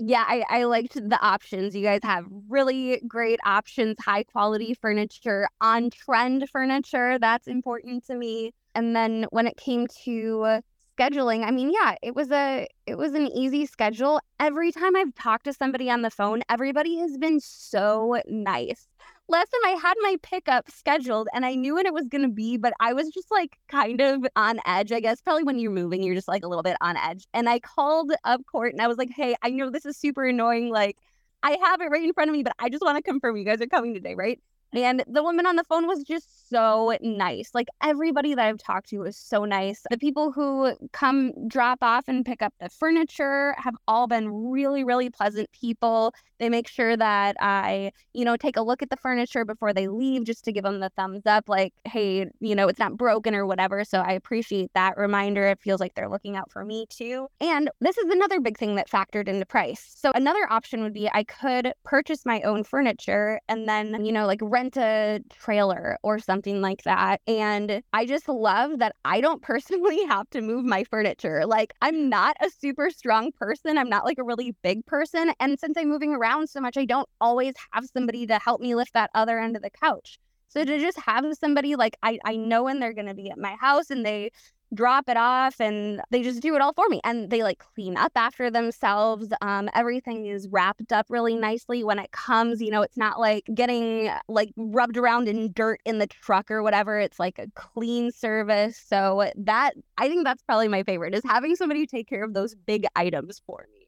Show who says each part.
Speaker 1: Yeah, I liked the options. You guys have really great options, high quality furniture, on trend furniture. That's important to me. And then when it came to scheduling, I mean, yeah, it was an easy schedule. Every time I've talked to somebody on the phone, everybody has been so nice. Last time I had my pickup scheduled and I knew when it was going to be, but I was just like kind of on edge, I guess. Probably when you're moving, you're just like a little bit on edge. And I called up court and I was like, hey, I know this is super annoying. Like, I have it right in front of me, but I just want to confirm you guys are coming today, right? And the woman on the phone was just so nice. Like everybody that I've talked to was so nice. The people who come drop off and pick up the furniture have all been really, really pleasant people. They make sure that I, take a look at the furniture before they leave just to give them the thumbs up, like, hey, it's not broken or whatever. So I appreciate that reminder. It feels like they're looking out for me too. And this is another big thing that factored into price. So another option would be I could purchase my own furniture and then, like rent a trailer or something like that. And I just love that I don't personally have to move my furniture. Like I'm not a super strong person. I'm not like a really big person. And since I'm moving around so much, I don't always have somebody to help me lift that other end of the couch. So to just have somebody like I know when they're going to be at my house and they drop it off and they just do it all for me and they like clean up after themselves. Everything is wrapped up really nicely when it comes, it's not like getting like rubbed around in dirt in the truck or whatever. It's like a clean service. So I think that's probably my favorite is having somebody take care of those big items for me.